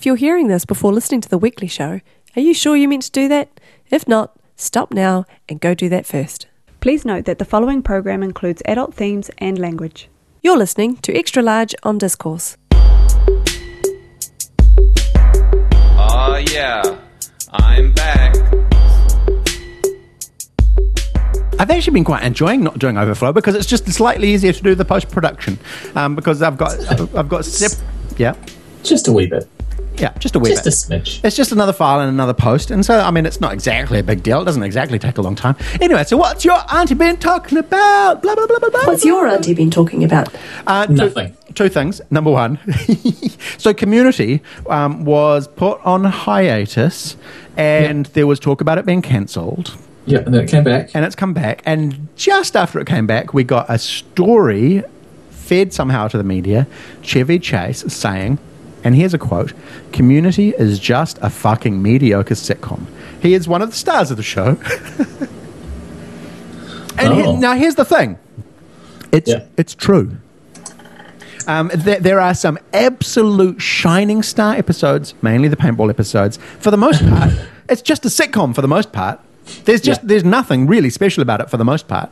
you're hearing this before listening to The Weekly Show, are you sure you meant to do that? If not, stop now and go do that first. Please note that the following program includes adult themes and language. You're listening to Extra Large on Discourse. Oh yeah, I'm back. I've actually been quite enjoying not doing Overflow because it's just slightly easier to do the post-production because I've got yeah. Just a wee bit. Yeah, just a wee bit. Just a smidge. It's just another file and another post. And so, I mean, it's not exactly a big deal. It doesn't exactly take a long time. Anyway, so what's your auntie been talking about? Blah, blah, blah, blah, blah. What's your auntie been talking about? Nothing. Two things. Number one, so Community was put on hiatus and there was talk about it being cancelled. Yeah, and then it came back. And it's come back. And just after it came back, we got a story fed somehow to the media, Chevy Chase saying, and here's a quote, "Community is just a fucking mediocre sitcom." He is one of the stars of the show. And now here's the thing. It's true. There are some absolute shining star episodes, mainly the paintball episodes. For the most part, it's just a sitcom for the most part. There's nothing really special about it for the most part.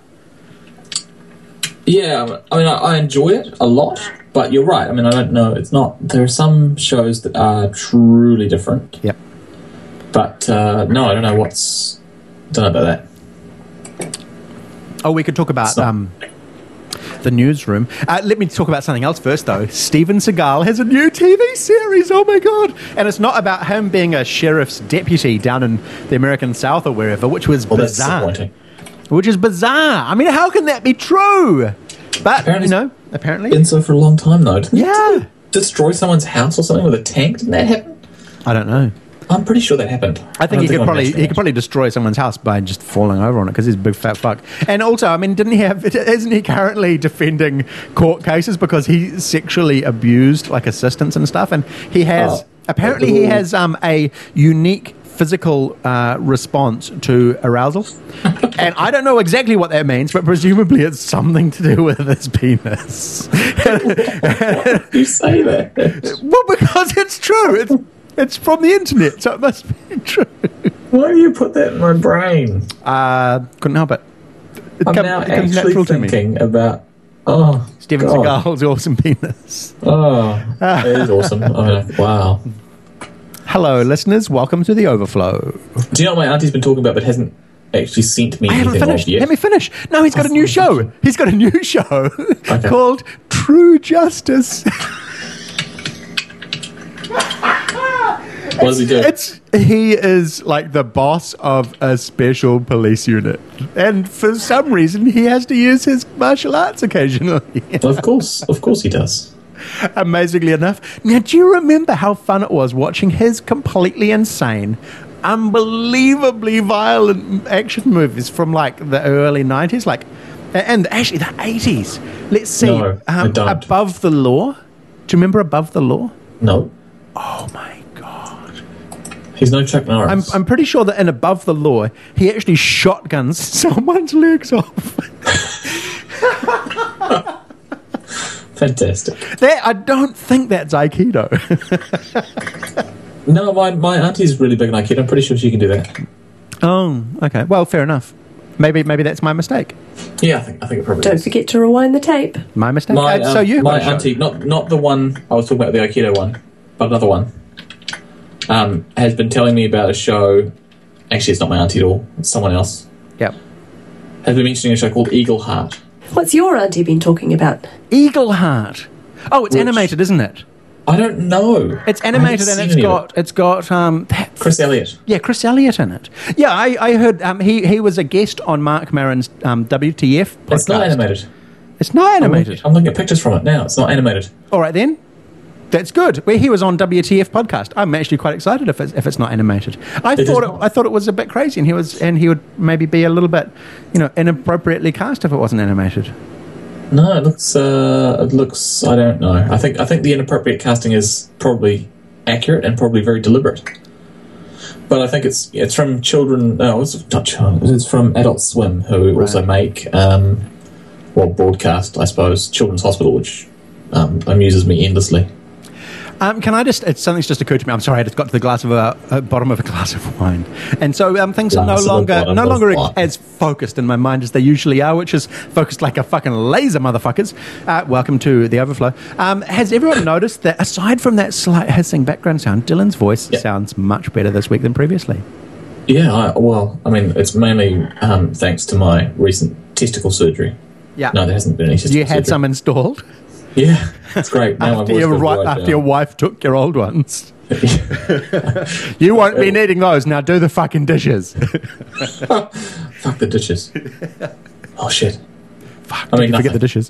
Yeah, I mean, I enjoy it a lot, but you're right. I mean, I don't know. It's not. There are some shows that are truly different. Yep. But no, I don't know Don't know about that. Oh, we could talk about the newsroom. Let me talk about something else first, though. Steven Seagal has a new TV series. Oh my god! And it's not about him being a sheriff's deputy down in the American South or wherever, which was bizarre. That's disappointing. Which is bizarre. I mean, how can that be true? But apparently, been so for a long time though. Didn't yeah. Destroy someone's house or something with a tank? Didn't that happen? I don't know. I'm pretty sure that happened. I think he could probably destroy someone's house by just falling over on it because he's a big fat fuck. And also, I mean, isn't he currently defending court cases because he sexually abused like assistants and stuff? And he has he has a unique physical response to arousal. And I don't know exactly what that means, but presumably it's something to do with his penis. Why do you say that? Well, because it's true. It's from the internet, so it must be true. Why do you put that in my brain? Couldn't help it. I'm now actually thinking about Steven Seagal's awesome penis. It is awesome. Wow. Hello, listeners. Welcome to the Overflow. Do you know what my auntie's been talking about, but hasn't actually sent me anything finished yet? Let me finish. No, he's got a new show. He's got a new show called True Justice. What does he do? He is like the boss of a special police unit. And for some reason, he has to use his martial arts occasionally. Of course he does. Amazingly enough. Now, do you remember how fun it was watching his completely insane, unbelievably violent action movies from like the early 90s? And actually the 80s. Let's see. No, I don't. Above the Law. Do you remember Above the Law? No. Oh my god. He's no Chuck Norris. I'm pretty sure that in Above the Law, he actually shotguns someone's legs off. Fantastic. I don't think that's Aikido. No, my auntie's really big in Aikido. I'm pretty sure she can do that. Oh, okay. Well, fair enough. Maybe that's my mistake. Yeah, I think it probably Don't is. forget to rewind the tape. My mistake. My auntie, not the one I was talking about, the Aikido one, but another one, has been telling me about a show. Actually, it's not my auntie at all. It's someone else. Yep. Has been mentioning a show called Eagle Heart. What's your auntie been talking about? Eagle Heart. Oh, it's animated, isn't it? I don't know. It's animated and it's got Chris Elliott. Yeah, Chris Elliott in it. Yeah, I heard he was a guest on Mark Maron's WTF podcast. It's not animated. It's not animated. I'm looking at pictures from it now. It's not animated. All right then. That's good. Where he was on WTF podcast. I'm actually quite excited if it's not animated. I thought it was a bit crazy, and he would maybe be a little bit, inappropriately cast if it wasn't animated. No, it looks. I don't know. I think the inappropriate casting is probably accurate and probably very deliberate. But I think it's from children. No, it's not children. It's from Adult Swim, who also make broadcast, I suppose, Children's Hospital, which amuses me endlessly. Something's just occurred to me. I'm sorry, I just got to the bottom of a glass of wine, and so things are no longer as focused in my mind as they usually are, which is focused like a fucking laser, motherfuckers. Welcome to the overflow. Has everyone noticed that aside from that slight hissing background sound, Dylan's voice sounds much better this week than previously? Yeah, it's mainly thanks to my recent testicle surgery. Yeah. No, there hasn't been any testicle surgery. You had some installed? Yeah, that's great. Now after your wife took your old ones. You won't be needing those. Now do the fucking dishes. Fuck the dishes. Oh, shit. Fuck, I mean, forget the dishes.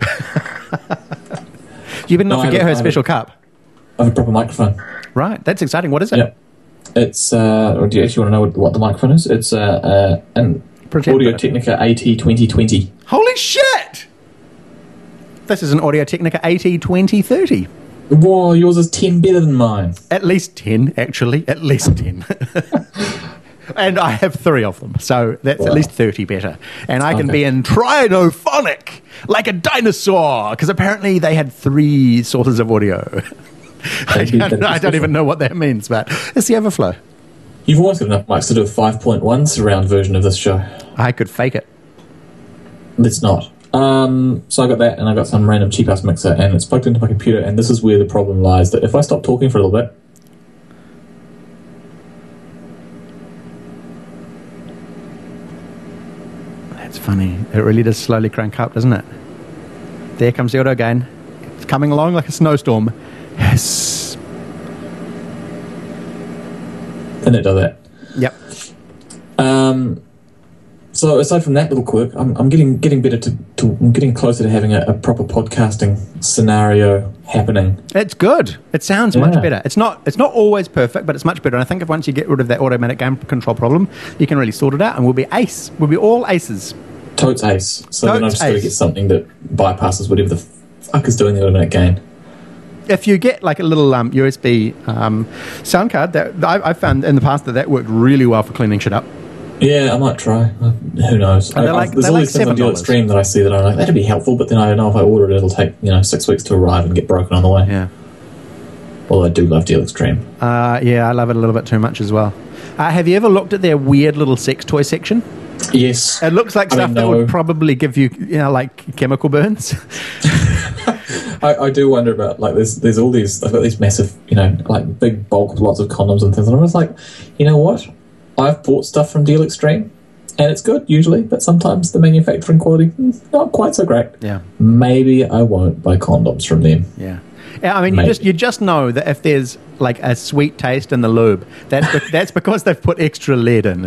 You better not forget her special cup. I have a proper microphone. Right, that's exciting. What is it? Yeah. It's, do you actually want to know what the microphone is? It's an Audio-Technica AT2020. Holy shit! This is an Audio-Technica AT2030. Whoa, yours is 10 better than mine. At least 10, actually. At least 10. And I have 3 of them, so that's at least 30 better. And I can be in trinophonic, like a dinosaur, because apparently they had 3 sources of audio. I don't even know what that means, but it's the overflow. You've always got enough mics to do a 5.1 surround version of this show. I could fake it. It's not. So I got that, and I got some random cheap-ass mixer, and it's plugged into my computer, and this is where the problem lies, that if I stop talking for a little bit... That's funny. It really does slowly crank up, doesn't it? There comes the auto again. It's coming along like a snowstorm. Yes. And it does that. Yep. So aside from that little quirk, I'm getting better I'm getting closer to having a proper podcasting scenario happening. It's good. It sounds much better. It's not always perfect, but it's much better. And I think if once you get rid of that automatic game control problem, you can really sort it out, and we'll be ace. We'll be all aces. Totes ace. So then I've just got to get something that bypasses whatever the fuck is doing the automatic gain. If you get like a little USB sound card, that I've found in the past that worked really well for cleaning shit up. Yeah, I might try. Who knows? There's all these things on Deal Extreme that I see that I'm like, that'd be helpful, but then I don't know if I order it, it'll take 6 weeks to arrive and get broken on the way. Yeah. Although I do love Deal Extreme. Yeah, I love it a little bit too much as well. Have you ever looked at their weird little sex toy section? Yes. It looks like stuff that would probably give you, like chemical burns. I do wonder about, like, there's all these, I've got these massive, like big bulk, lots of condoms and things, and I was like, you know what? I've bought stuff from Deal Extreme, and it's good usually, but sometimes the manufacturing quality not quite so great. Yeah. Maybe I won't buy condoms from them. Yeah. Yeah, I mean, you just know that if there's like a sweet taste in the lube, that's because they've put extra lead in.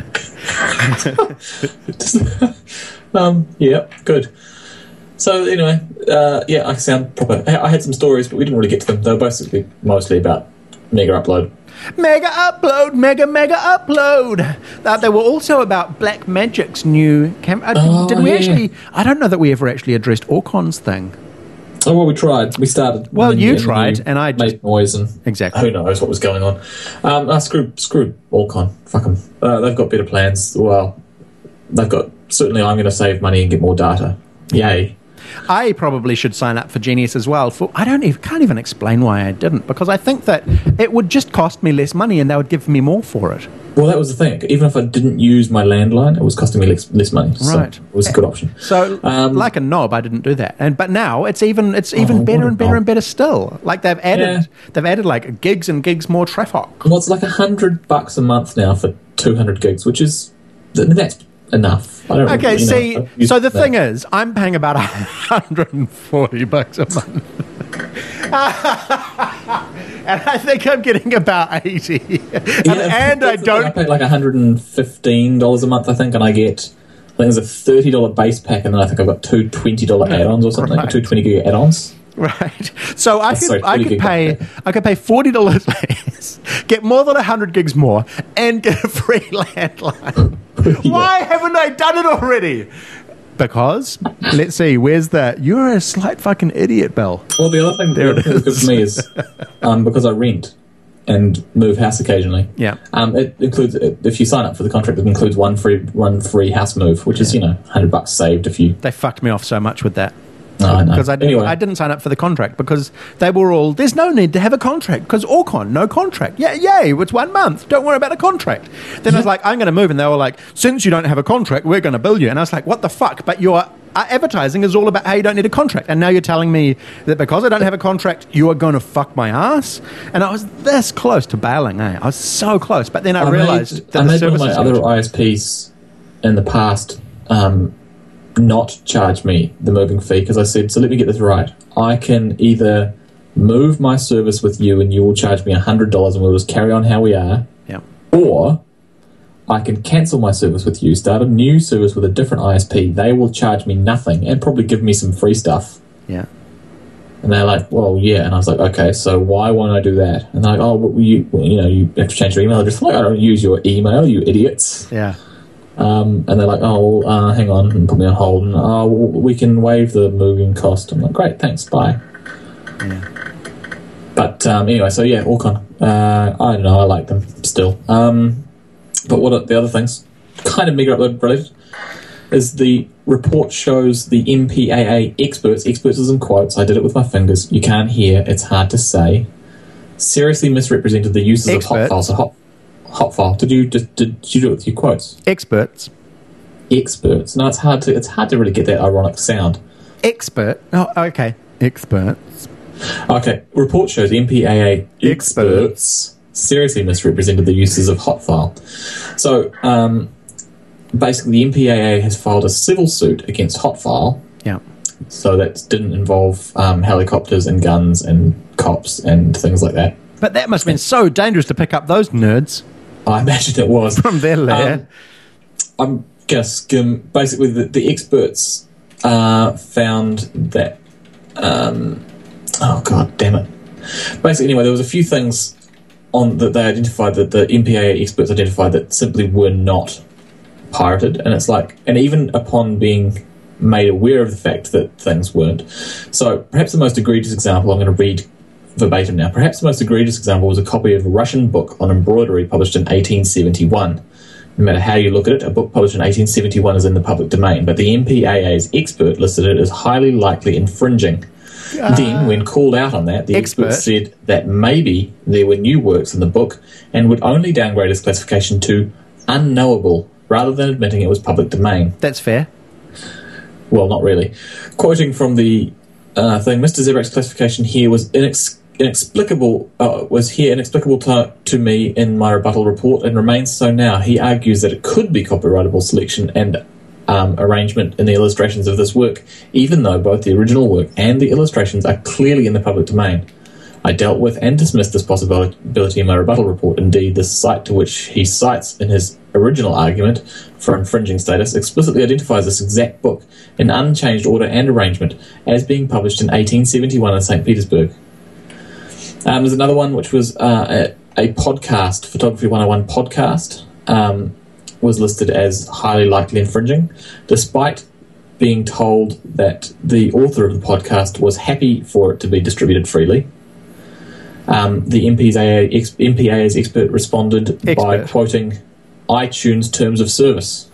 Yeah, good. So anyway, I sound proper. I had some stories, but we didn't really get to them. They were basically mostly about Mega Upload. Mega Upload, Mega Upload. They were also about Blackmagic's new camera. Did we actually? I don't know that we ever actually addressed Orcon's thing. Oh, well, we tried. We started. Well, you tried, and I made noise, and exactly. Who knows what was going on? I screwed Orcon. Fuck them. They've got better plans. Well, certainly I'm going to save money and get more data. Yay. I probably should sign up for Genius as well. Can't even explain why I didn't, because I think that it would just cost me less money and they would give me more for it. Well, that was the thing. Even if I didn't use my landline, it was costing me less money. Right. So it was a good option. So, like a knob, I didn't do that. But now it's even better and better and better still. Like they've added like gigs and gigs more traffic. Well, it's like $100 a month now for 200 gigs, which is that's enough. Okay, so the thing is, I'm paying about $140 a month. And I think I'm getting about 80. And I don't... I pay like $115 a month, I think, and I get... I think there's a $30 base pack, and then I think I've got two $20 add-ons or something, right. 2 20-gig add-ons. Right. So I could pay $40 less, get more than 100 gigs more, and get a free landline. Yeah. Why haven't I done it already? Because, let's see, where's that? You're a slight fucking idiot, Bill. Well, the other thing that's good for me is because I rent and move house occasionally. Yeah. It includes, if you sign up for the contract, it includes one free house move, which is $100 saved if you. They fucked me off so much with that. No, I know. Because Anyway. I didn't sign up for the contract because they were all, there's no need to have a contract because Orcon, no contract. Yeah, yay, it's 1 month. Don't worry about a contract. Then I was like, I'm going to move. And they were like, since you don't have a contract, we're going to bill you. And I was like, what the fuck? But your advertising is all about how you don't need a contract. And now you're telling me that because I don't have a contract, you are going to fuck my ass? And I was this close to bailing, eh? I was so close. But then I realised that I the made one of service my is other good. ISPs in the past not charge me the moving fee because I said, so let me get this right. I can either move my service with you and you will charge me $100 and we'll just carry on how we are, Yeah. or I can cancel my service with you, start a new service with a different ISP. They will charge me nothing and probably give me some free stuff. Yeah. And they're like, well, yeah. And I was like, okay, so why won't I do that? And they're like, oh, well, you have to change your email address. I'm like, I don't use your email, you idiots. Yeah. And they're like, oh, well, hang on, and put me on hold. And, oh, well, we can waive the moving cost. I'm like, great, thanks, bye. Yeah. But anyway, so yeah, Orcon. I don't know, I like them still. But what are the other things? Kind of Mega Upload related. Is the report shows the MPAA experts is in quotes, I did it with my fingers, you can't hear, it's hard to say, seriously misrepresented the uses of hot files. So hot file. Did you do it with your quotes? Experts. No, it's hard to really get that ironic sound. Expert. Oh, okay. Experts. Okay, report shows MPAA experts seriously misrepresented the uses of hot file. So, basically, the MPAA has filed a civil suit against Hotfile. Yeah. So that didn't involve helicopters and guns and cops and things like that. But that must have been so dangerous to pick up those nerds I imagine it was. from their lair. I'm going to skim. Basically, the experts found that... oh, God damn it. Basically, anyway, there was a few things that they identified, that the MPAA experts identified, that simply were not pirated. And it's like... And even upon being made aware of the fact that things weren't. So, perhaps the most egregious example, I'm going to read verbatim now. Perhaps the most egregious example was a copy of a Russian book on embroidery published in 1871. No matter how you look at it, a book published in 1871 is in the public domain, but the MPAA's expert listed it as highly likely infringing. Then, when called out on that, the expert said that maybe there were new works in the book and would only downgrade its classification to unknowable, rather than admitting it was public domain. That's fair. Well, not really. Quoting from the thing, Mr. Zebrak's classification here was inexplicable to me in my rebuttal report and remains so now. He argues that it could be copyrightable selection and arrangement in the illustrations of this work, even though both the original work and the illustrations are clearly in the public domain. I dealt with and dismissed this possibility in my rebuttal report. Indeed, the site to which he cites in his original argument for infringing status explicitly identifies this exact book in unchanged order and arrangement as being published in 1871 in St. Petersburg. There's another one which was a podcast, Photography 101 podcast, was listed as highly likely infringing, despite being told that the author of the podcast was happy for it to be distributed freely. The MPAA's expert responded by quoting iTunes terms of service,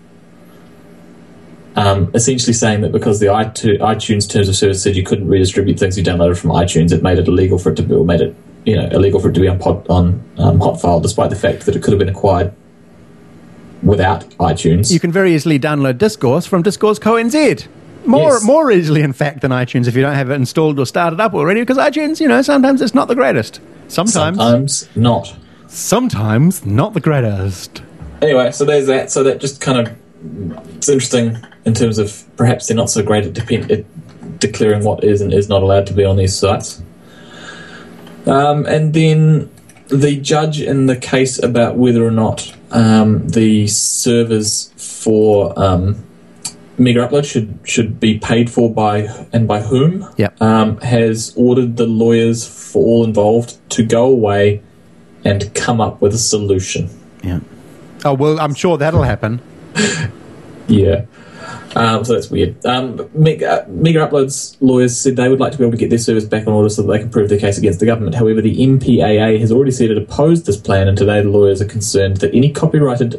essentially saying that because the iTunes terms of service said you couldn't redistribute things you downloaded from iTunes, it made it illegal for it to be, or made it illegal for it to be on Hotfile, despite the fact that it could have been acquired without iTunes. You can very easily download Discourse from Discourse Co.nz. More easily, in fact, than iTunes if you don't have it installed or started up already, because iTunes, sometimes it's not the greatest. Sometimes not. Sometimes not the greatest. Anyway, so there's that. So that just kind of... It's interesting in terms of perhaps they're not so great at declaring what is and is not allowed to be on these sites. And then the judge in the case about whether or not the servers for... Mega Upload should be paid for by whom, has ordered the lawyers for all involved to go away and come up with a solution. Yeah. Oh, well, I'm sure that'll happen. Yeah. So that's weird. Mega Upload's lawyers said they would like to be able to get their service back on order so that they can prove their case against the government. However, the MPAA has already said it opposed this plan, and today the lawyers are concerned that any copyrighted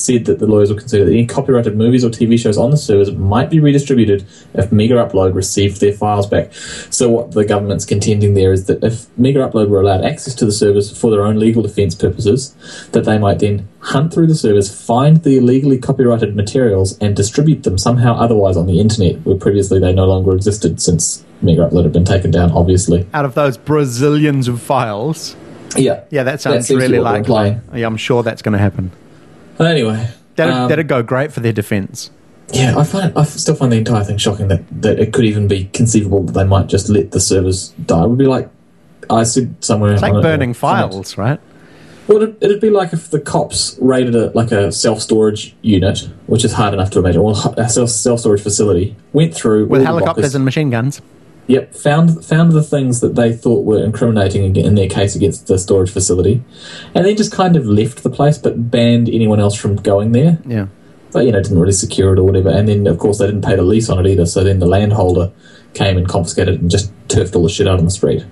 movies or TV shows on the servers might be redistributed if Mega Upload received their files back. So what the government's contending there is that if Mega Upload were allowed access to the servers for their own legal defence purposes, that they might then hunt through the servers, find the illegally copyrighted materials, and distribute them somehow otherwise on the internet, where previously they no longer existed since Mega Upload had been taken down, obviously. Out of those Brazilians of files. Yeah. Yeah, that sounds really likely. Yeah, I'm sure that's going to happen. But anyway. That'd go great for their defence. Yeah, I still find the entire thing shocking that it could even be conceivable that they might just let the servers die. It would be like, I said somewhere... It's like burning files, right? Well, it'd be like if the cops raided a self-storage unit, which is hard enough to imagine, or a self-storage facility, went through... With helicopters and machine guns. Yep, found the things that they thought were incriminating in their case against the storage facility, and then just kind of left the place but banned anyone else from going there. Yeah. But, didn't really secure it or whatever. And then, of course, they didn't pay the lease on it either, so then the landholder came and confiscated it and just turfed all the shit out on the street.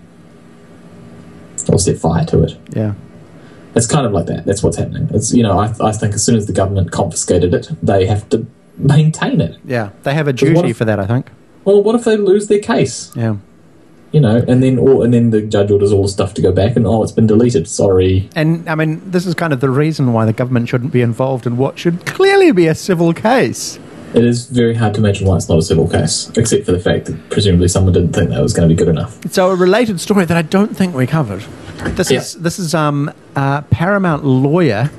Or set fire to it. Yeah. It's kind of like that. That's what's happening. It's I think as soon as the government confiscated it, they have to maintain it. Yeah, they have a duty for that, I think. Well, what if they lose their case? Yeah. And then the judge orders all the stuff to go back, and it's been deleted. Sorry. And I mean, this is kind of the reason why the government shouldn't be involved in what should clearly be a civil case. It is very hard to imagine why it's not a civil case, except for the fact that presumably someone didn't think that was going to be good enough. So a related story that I don't think we covered. This is Paramount lawyer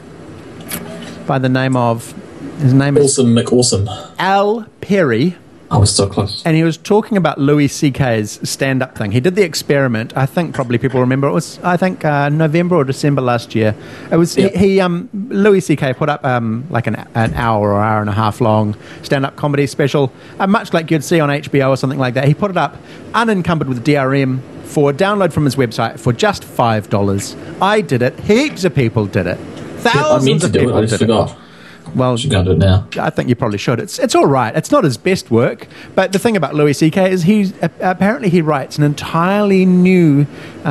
by the name of Awesome McAwesome. Al Perry. I was so close. And he was talking about Louis C.K.'s stand-up thing. He did the experiment. I think probably people remember. It was, November or December last year. It was Louis C.K. put up like an hour or hour and a half long stand-up comedy special, much like you'd see on HBO or something like that. He put it up unencumbered with DRM for download from his website for just $5. I did it. Heaps of people did it. Thousands of people I just forgot. Well, you should go do it now. I think you probably should. It's all right. It's not his best work, but the thing about Louis C.K. is he writes an entirely new.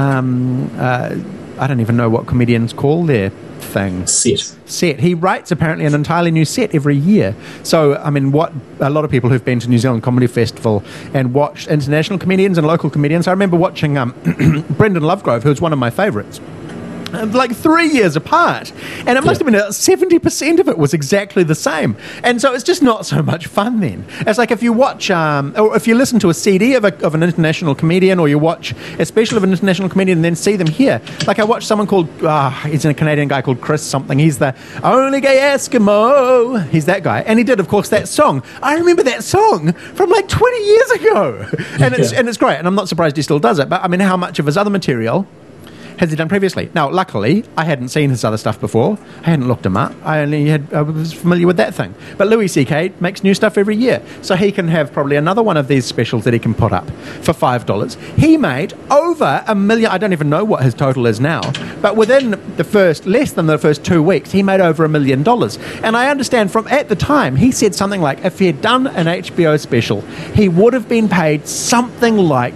I don't even know what comedians call their thing. Set. He writes apparently an entirely new set every year. So I mean, what a lot of people who've been to New Zealand Comedy Festival and watched international comedians and local comedians. I remember watching Brendan Lovegrove, who's one of my favourites. Like 3 years apart, and it must have been 70% of it was exactly the same, and so it's just not so much fun. Then it's like if you watch, or if you listen to a CD of an international comedian, or you watch a special of an international comedian, and then see them here. Like I watched someone called, he's a Canadian guy called Chris something. He's the only gay Eskimo. He's that guy, and he did, of course, that song. I remember that song from like 20 years ago, and it's great, and I'm not surprised he still does it. But I mean, how much of his other material has he done previously? Now, luckily, I hadn't seen his other stuff before. I hadn't looked him up. I was familiar with that thing. But Louis C.K. makes new stuff every year. So he can have probably another one of these specials that he can put up for $5. He made over $1 million. I don't even know what his total is now. But within less than the first 2 weeks, he made over $1 million. And I understand from at the time, he said something like, if he had done an HBO special, he would have been paid something like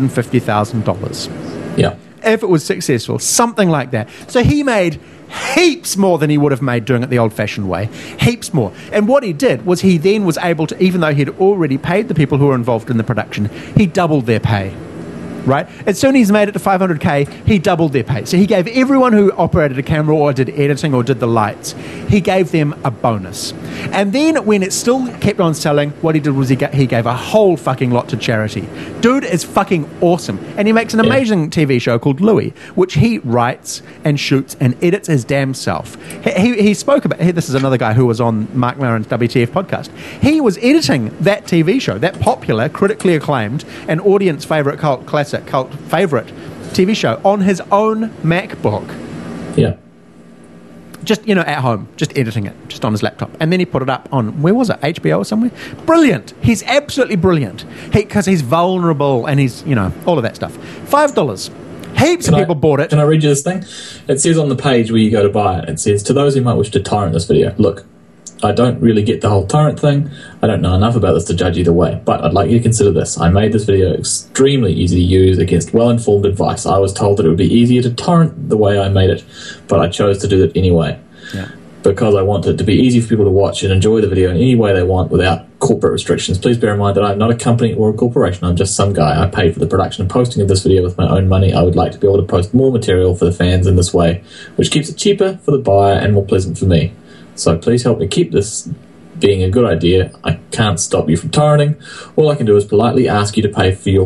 $250,000. Yeah. If it was successful, something like that. So he made heaps more than he would have made doing it the old-fashioned way. Heaps more. And what he did was he then was able to, even though he'd already paid the people who were involved in the production, he doubled their pay. Right? As soon as he's made it to $500K, he doubled their pay. So he gave everyone who operated a camera or did editing or did the lights, he gave them a bonus. And then when it still kept on selling, what he did was he gave a whole fucking lot to charity. Dude is fucking awesome. And he makes an amazing TV show called Louis, which he writes and shoots and edits his damn self. He spoke about, this is another guy who was on Mark Maron's WTF podcast. He was editing that TV show, that popular, critically acclaimed, and audience favourite cult favourite TV show on his own MacBook. Yeah. Just, at home, just editing it, just on his laptop. And then he put it up on, where was it, HBO or somewhere? Brilliant. He's absolutely brilliant. Because he's vulnerable and he's, all of that stuff. $5. Heaps of people bought it. Can I read you this thing? It says on the page where you go to buy it, it says, to those who might wish to tyrant this video, look, I don't really get the whole torrent thing. I don't know enough about this to judge either way, but I'd like you to consider this. I made this video extremely easy to use against well-informed advice. I was told that it would be easier to torrent the way I made it, but I chose to do it anyway. Yeah. Because I want it to be easy for people to watch and enjoy the video in any way they want without corporate restrictions. Please bear in mind that I'm not a company or a corporation. I'm just some guy. I paid for the production and posting of this video with my own money. I would like to be able to post more material for the fans in this way, which keeps it cheaper for the buyer and more pleasant for me. So please help me keep this being a good idea. I can't stop you from torrenting. All I can do is politely ask you to pay your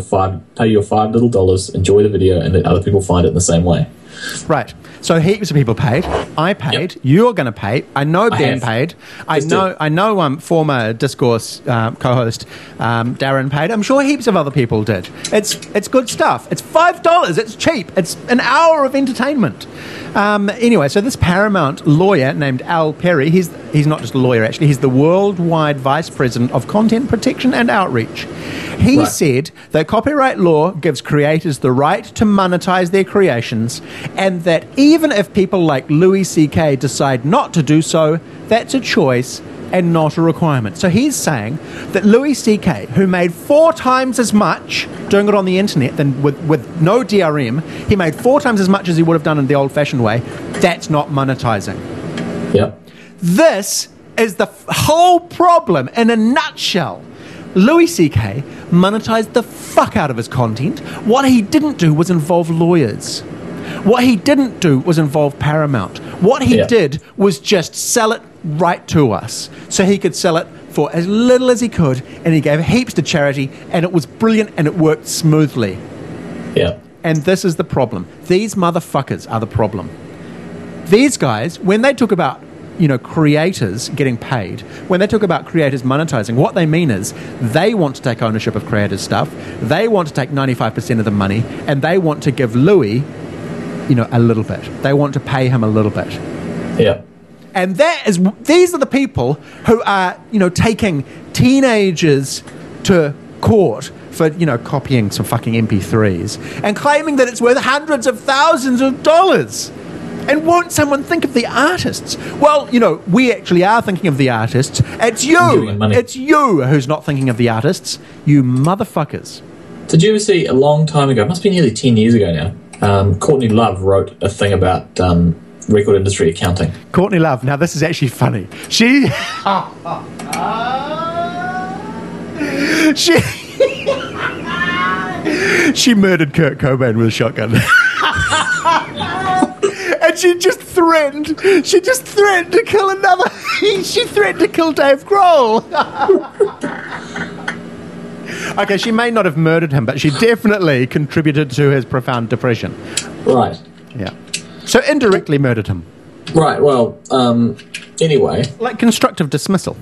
$5 little dollars, enjoy the video, and let other people find it in the same way. Right. So heaps of people paid. I paid. Yep. You're going to pay. I know Ben have. paid. Just I know former Discourse co-host Darren paid. I'm sure heaps of other people did. It's good stuff. It's $5. It's cheap. It's an hour of entertainment. Anyway, so this Paramount lawyer named Al Perry, he's not just a lawyer actually, he's the worldwide vice president of content protection and outreach. He said that copyright law gives creators the right to monetize their creations, and that even if people like Louis C.K. decide not to do so, that's a choice and not a requirement. So he's saying that Louis C.K., who made 4 times as much doing it on the internet than with no DRM, he made 4 times as much as he would have done in the old-fashioned way, that's not monetizing. Yep. This is the whole problem in a nutshell. Louis C.K. monetized the fuck out of his content. What he didn't do was involve lawyers. What he didn't do was involve Paramount. What he did was just sell it right to us. So he could sell it for as little as he could, and he gave heaps to charity, and it was brilliant, and it worked smoothly. Yeah. And this is the problem. These motherfuckers are the problem. These guys, when they talk about creators getting paid, when they talk about creators monetizing, what they mean is they want to take ownership of creators' stuff, they want to take 95% of the money, and they want to give Louis, a little bit. They want to pay him a little bit. Yeah. And these are the people who are, taking teenagers to court for, copying some fucking MP3s and claiming that it's worth hundreds of thousands of dollars. And won't someone think of the artists? Well, we actually are thinking of the artists. It's you. It's you who's not thinking of the artists. You motherfuckers. Did you ever see a long time ago, it must be nearly 10 years ago now, Courtney Love wrote a thing about record industry accounting. Courtney Love. Now, this is actually funny. She murdered Kurt Cobain with a shotgun. And she just threatened to kill another. She threatened to kill Dave Grohl. Okay, she may not have murdered him, but she definitely contributed to his profound depression. Right. Yeah. So indirectly murdered him. Right, well, anyway. Like constructive dismissal.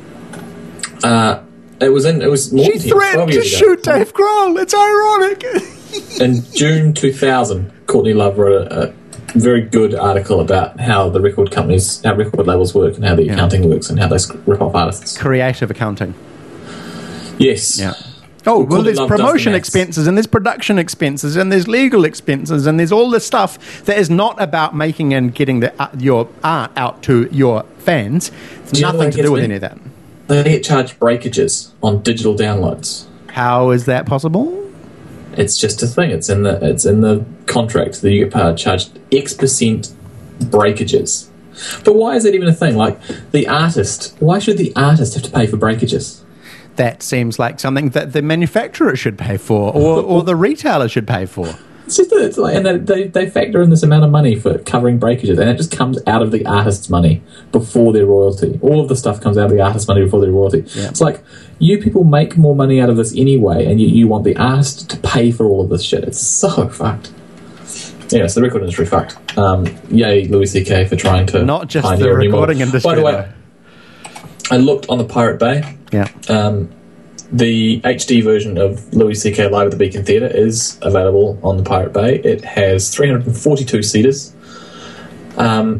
It was more She threatened to shoot Dave Grohl. It's ironic. In June 2000, Courtney Love wrote a very good article about how the record companies, how record labels work, and how the accounting works, and how they rip off artists. Creative accounting. Yes. Yeah. Oh, well, there's promotion expenses, and there's production expenses, and there's legal expenses, and there's all this stuff that is not about making and getting your art out to your fans. It's nothing to do with any of that. They get charged breakages on digital downloads. How is that possible? It's just a thing. It's in the contract that you get charged X% breakages. But why is that even a thing? Like, why should the artist have to pay for breakages? That seems like something that the manufacturer should pay for, or the retailer should pay for. And they factor in this amount of money for covering breakages, and it just comes out of the artist's money before their royalty. All of the stuff comes out of the artist's money before their royalty. Yeah. It's like, you people make more money out of this anyway, and you want the artist to pay for all of this shit. It's so fucked. Yeah, so the record industry fucked. Yay, Louis C.K. for trying to not just the recording industry. By the way, I looked on the Pirate Bay. Yeah. The HD version of Louis C.K. Live at the Beacon Theatre is available on the Pirate Bay. It has 342 seaters, and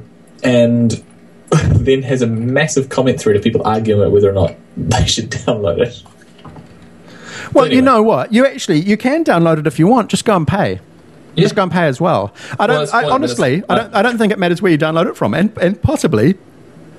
then has a massive comment thread of people arguing about whether or not they should download it. Well, anyway. You know what? You can download it if you want. Just go and pay. Yeah. Just go and pay as well. I don't think it matters where you download it from, and possibly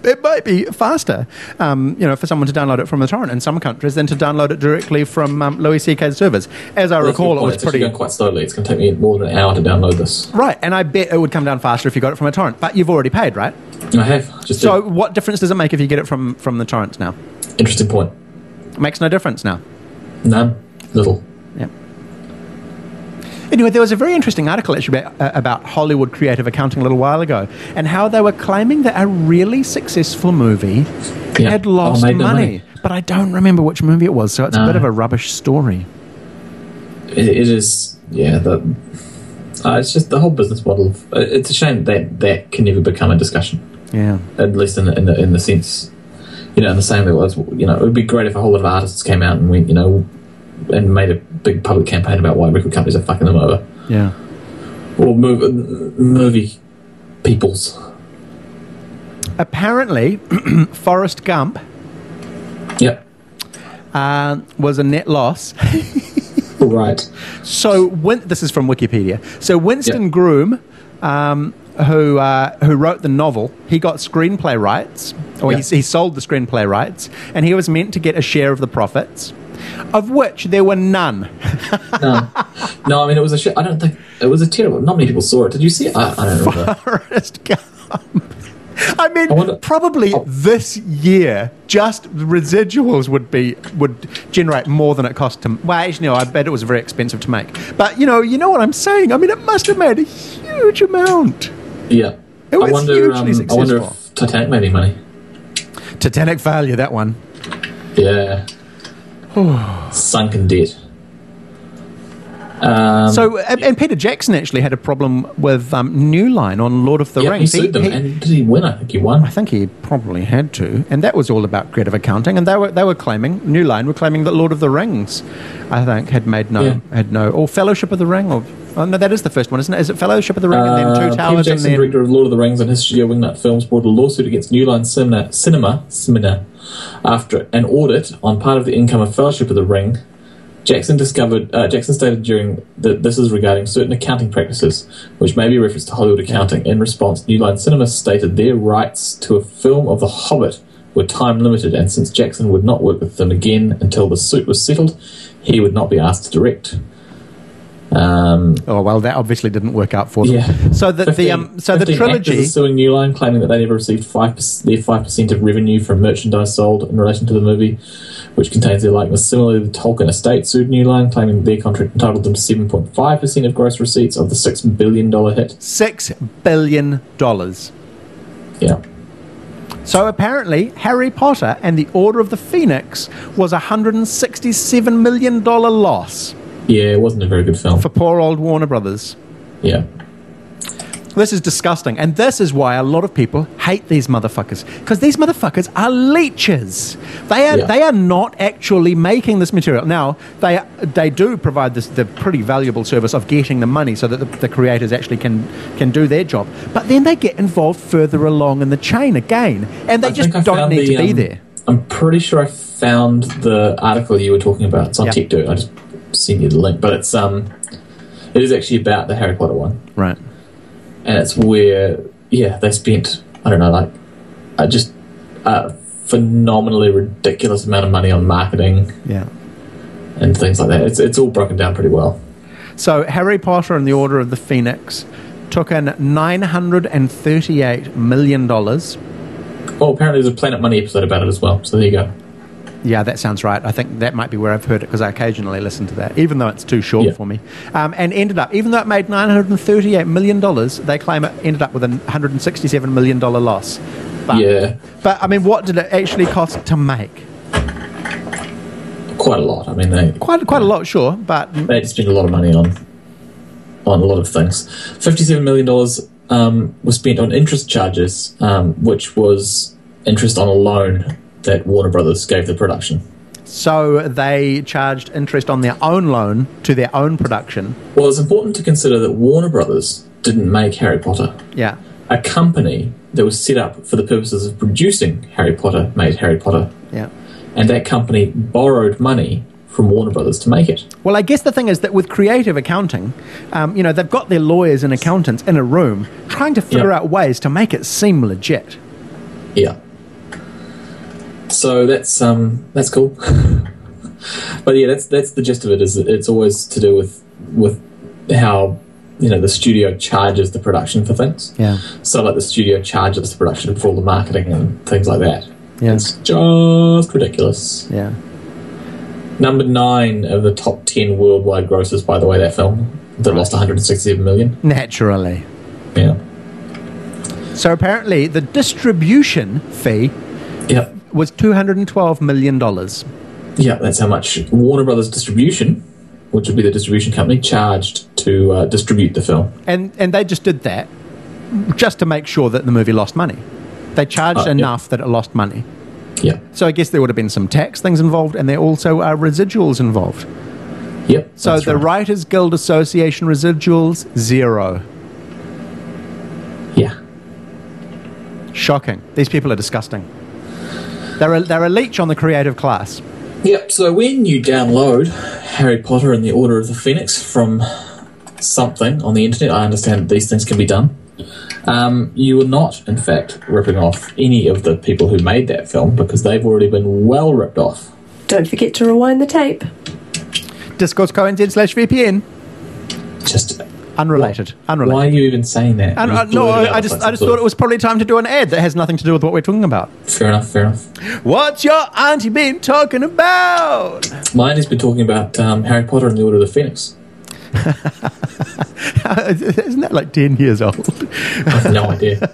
it might be faster, for someone to download it from a torrent in some countries than to download it directly from Louis C.K.'s servers. As I recall, it was It's pretty going quite slowly. It's going to take me more than an hour to download this. right, and I bet it would come down faster if you got it from a torrent. But you've already paid, right? I have. So what difference does it make if you get it from the torrents now? Interesting point. It makes no difference now. None. Little. Yeah. Anyway, there was a very interesting article actually about Hollywood creative accounting a little while ago, and how they were claiming that a really successful movie had lost made no money. But I don't remember which movie it was, so it's a bit of a rubbish story. It is, yeah. It's just the whole business model. It's a shame that can never become a discussion. Yeah. At least in the sense, in the same way as, it would be great if a whole lot of artists came out and went, and made a big public campaign about why record companies are fucking them over. Yeah. Or movie peoples. Apparently, Forrest Gump Yep. was a net loss. Right. So this is from Wikipedia. So Winston Groom, who wrote the novel, he got screenplay rights, or he sold the screenplay rights, and he was meant to get a share of the profits, of which there were none. No, I mean, it was I don't think it was a terrible. Not many people saw it. Did you see it? I don't remember. Forrest Gump. I mean, probably this year, just residuals would generate more than it cost to. Well, actually, no, I bet it was very expensive to make. But you know what I'm saying. I mean, it must have made a huge amount. Yeah, it was hugely successful. I wonder if Titanic made any money. Titanic failure, that one. Yeah. Sunken debt. And Peter Jackson actually had a problem with New Line on Lord of the Rings. He sued them, and did he win? I think he won. I think he probably had to, and that was all about creative accounting. And they were claiming, New Line were claiming that Lord of the Rings, I think, had or Fellowship of the Ring, or no, that is the first one, isn't it? Is it Fellowship of the Ring and then Two Towers? Peter Jackson, director of Lord of the Rings and his studio Wingnut Films, brought a lawsuit against New Line Cinema after an audit on part of the income of Fellowship of the Ring. Jackson stated during this is regarding certain accounting practices, which may be referenced to Hollywood accounting. In response, New Line Cinema stated their rights to a film of The Hobbit were time limited, and since Jackson would not work with them again until the suit was settled, he would not be asked to direct. That obviously didn't work out for them. Yeah. So the trilogy is suing New Line, claiming that they never received 5% of revenue from merchandise sold in relation to the movie, which contains their likeness. Similarly, the Tolkien estate sued New Line, claiming their contract entitled them to 7.5% of gross receipts of the $6 billion hit. $6 billion. Yeah. So apparently, Harry Potter and the Order of the Phoenix was a $167 million loss. Yeah, it wasn't a very good film. For poor old Warner Brothers. Yeah. This is disgusting. And this is why a lot of people hate these motherfuckers. Because these motherfuckers are leeches. They are not actually making this material. Now, they do provide the pretty valuable service of getting the money so that the creators actually can do their job. But then they get involved further along in the chain again. And they just don't need to be there. I'm pretty sure I found the article you were talking about. It's on TechDirt. I just sent you the link. But it is actually about the Harry Potter one. Right. And it's where, they spent, I don't know, just a phenomenally ridiculous amount of money on marketing and things like that. It's all broken down pretty well. So Harry Potter and the Order of the Phoenix took in $938 million. Well, apparently there's a Planet Money episode about it as well, so there you go. Yeah, that sounds right. I think that might be where I've heard it, because I occasionally listen to that, even though it's too short for me. And ended up, even though it made $938 million, they claim it ended up with a $167 million loss. But I mean, what did it actually cost to make? Quite a lot. I mean, quite a lot, sure, but they had to spend a lot of money on a lot of things. $57 million was spent on interest charges, which was interest on a loan that Warner Brothers gave the production. So they charged interest on their own loan to their own production. Well, it's important to consider that Warner Brothers didn't make Harry Potter. Yeah. A company that was set up for the purposes of producing Harry Potter made Harry Potter. Yeah. And that company borrowed money from Warner Brothers to make it. Well, I guess the thing is that with creative accounting, they've got their lawyers and accountants in a room trying to figure out ways to make it seem legit. Yeah. So that's cool. But yeah, that's the gist of it. Is that it's always to do with how the studio charges the production for things. Yeah. So like the studio charges the production for all the marketing and things like that. Yeah. It's just ridiculous. Yeah. Number 9 of the top 10 worldwide grosses, by the way, that film that lost 167 million. Naturally. Yeah. So apparently the distribution fee Yep. was $212 million. Yeah, that's how much Warner Brothers Distribution, which would be the distribution company, charged to distribute the film. And they just did that just to make sure that the movie lost money. They charged enough that it lost money. Yeah. So I guess there would have been some tax things involved, and there also are residuals involved. Yep. So that's the right. Writers Guild Association residuals, 0. Yeah. Shocking. These people are disgusting. They're a leech on the creative class. Yep, so when you download Harry Potter and the Order of the Phoenix from something on the internet, I understand these things can be done, you are not, in fact, ripping off any of the people who made that film because they've already been well ripped off. Don't forget to rewind the tape. Discourse.co.nz/VPN. Just Unrelated. why are Unrelated. you even saying that? And, You no, blurted out I like just some thought sort it was probably time to do an ad that has nothing to do with what we're talking about. of- Fair enough. What's your auntie been talking about? Mine has been talking about Harry Potter and the Order of the Phoenix. Isn't that like 10 years old? I have no idea.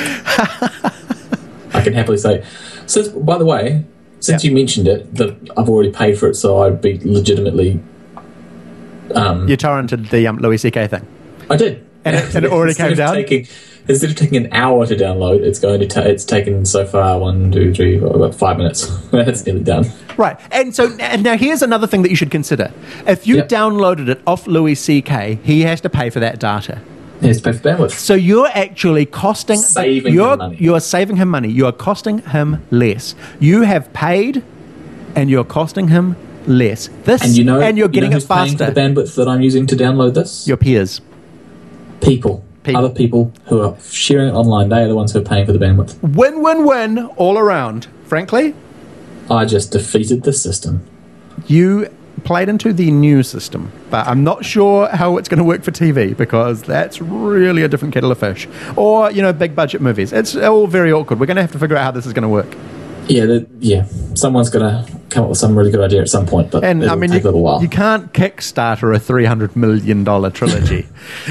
I can happily say. By the way, since you mentioned it, that I've already paid for it, so I'd be legitimately... You torrented the Louis C.K. thing. I did. And it already came down? Instead of taking an hour to download, it's taken so far 1, 2, 3, 4, about 5 minutes. It's nearly done. Right. And now here's another thing that you should consider. If you downloaded it off Louis C.K., he has to pay for that data. He has to pay for bandwidth. So you're actually Saving him money. You're saving him money. You are costing him less. You have paid, and you're costing him less. And you're getting who's it paying faster. for the bandwidth that I'm using to download this? Your peers. People. Other people who are sharing it online. They are the ones who are paying for the bandwidth. Win, win, win all around. Frankly, I just defeated the system. you played into the new system, but I'm not sure how it's going to work for TV because that's really a different kettle of fish. Or, big budget movies. It's all very awkward. We're going to have to figure out how this is going to work. Yeah, someone's going to come up with some really good idea at some point, but it'll take a little while. You can't Kickstarter a $300 million trilogy.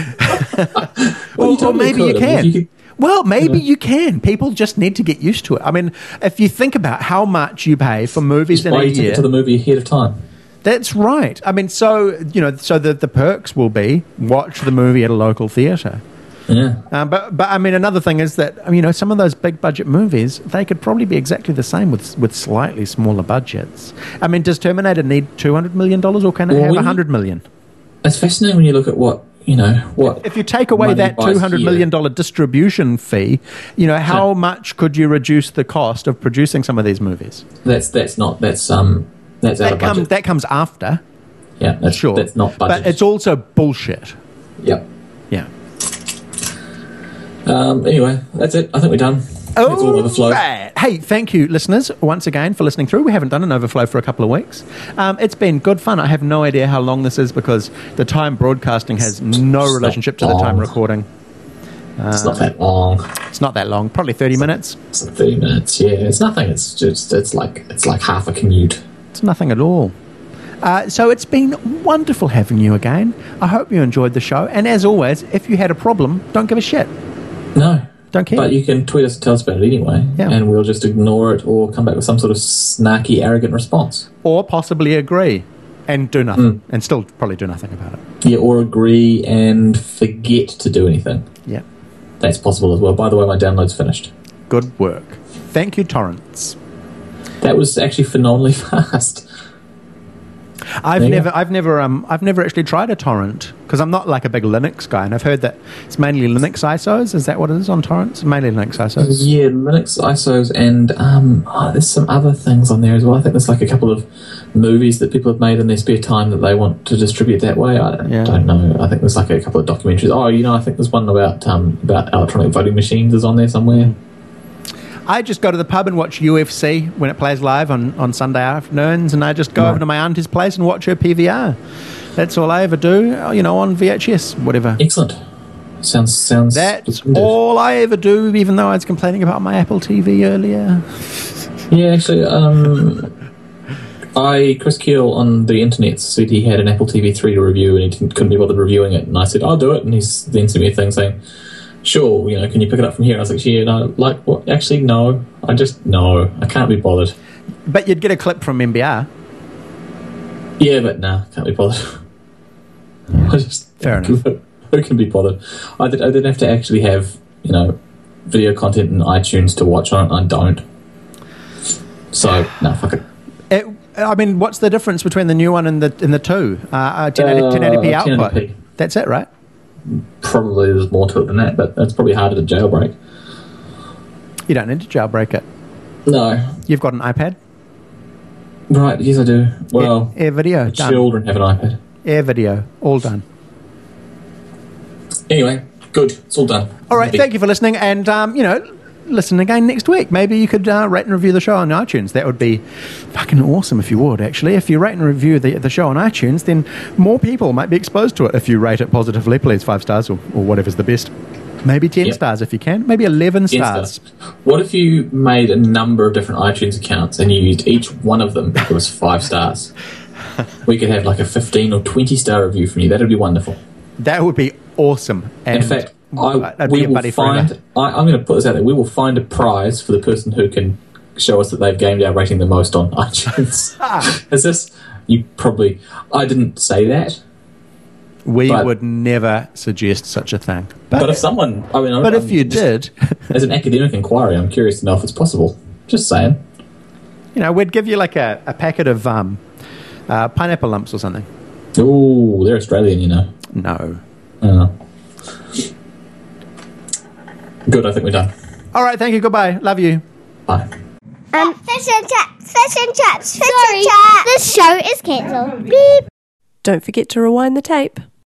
or maybe you can. Well, maybe you can. People just need to get used to it. I mean, if you think about how much you pay for movies in a buy your year, ticket to the movie ahead of time. That's right. I mean, so the perks will be watch the movie at a local theatre. Yeah. But I mean, another thing is that some of those big budget movies, they could probably be exactly the same with slightly smaller budgets. I mean, does Terminator need $200 million or can it have $100 million? It's fascinating when you look at what If you take away that $200 million distribution fee, how much could you reduce the cost of producing some of these movies? That's out of budget. That comes after. Yeah, that's Sure. That's not budget. But it's also bullshit. Yep. Yeah. Anyway, that's it. I think we're done. It's all overflow. Right. Hey, thank you, listeners, once again for listening through. We haven't done an overflow for a couple of weeks. It's been good fun. I have no idea how long this is because the time broadcasting has no relationship to the time recording. It's not that long. It's not that long. Probably 30 minutes. It's like 30 minutes. Yeah, it's nothing. It's like half a commute. It's nothing at all. So it's been wonderful having you again. I hope you enjoyed the show. And as always, if you had a problem, don't give a shit. No. Don't care. But you can tweet us and tell us about it anyway. Yeah. And we'll just ignore it or come back with some sort of snarky, arrogant response. Or possibly agree and do nothing. And still probably do nothing about it. Yeah, or agree and forget to do anything. Yeah. That's possible as well. By the way, my download's finished. Good work. Thank you, Torrents. That was actually phenomenally fast. I've never actually tried a torrent because I'm not like a big Linux guy, and I've heard that it's mainly Linux ISOs. Is that what it is on torrents? Mainly Linux ISOs. Yeah, Linux ISOs, and there's some other things on there as well. I think there's like a couple of movies that people have made in their spare time that they want to distribute that way. I don't know. I think there's like a couple of documentaries. I think there's one about electronic voting machines is on there somewhere. I just go to the pub and watch UFC when it plays live on Sunday afternoons, and I just go over to my auntie's place and watch her PVR. That's all I ever do, on VHS, whatever. Excellent. Sounds. That's all I ever do, even though I was complaining about my Apple TV earlier. Yeah, actually, Chris Keel on the internet said he had an Apple TV 3 to review and he couldn't be bothered reviewing it. And I said, I'll do it. And he's then sent me a thing saying, sure, can you pick it up from here? And I was like, yeah, no, what? Actually, no. I can't be bothered. But you'd get a clip from MBR. Yeah, but nah, can't be bothered. Fair enough. Who can be bothered? I didn't have to actually have, video content in iTunes to watch on it. I don't. So, no, fuck it. What's the difference between the new one and the two? 1080p output. 1080p. That's it, right? Probably there's more to it than that, but that's probably harder to jailbreak. You don't need to jailbreak it. No. You've got an iPad? Right, yes I do. Well, Air Video, done. Children have an iPad. Air Video, all done. Anyway, good. It's all done. All right, thank you for listening, and, listen again next week. Maybe you could rate and review the show on iTunes. That would be fucking awesome if you would, actually. If you rate and review the show on iTunes, then more people might be exposed to it. If you rate it positively, please 5 stars or whatever's the best. Maybe 10 stars if you can. Maybe 11 stars. What if you made a number of different iTunes accounts and you used each one of them if it was 5 stars? We could have like a 15 or 20 star review from you. That would be wonderful. That would be awesome. And in fact, I'm going to put this out there. We will find a prize for the person who can show us that they've gamed our rating the most on iTunes. Is this? You probably. I didn't say that. We would never suggest such a thing. But if someone, if you did, as an academic inquiry, I'm curious to know if it's possible. Just saying. We'd give you like a packet of pineapple lumps or something. Ooh, they're Australian, No. Oh. Good, I think we're done. All right, thank you. Goodbye. Love you. Bye. Fish and Chaps. Sorry, this show is cancelled. Beep. Don't forget to rewind the tape.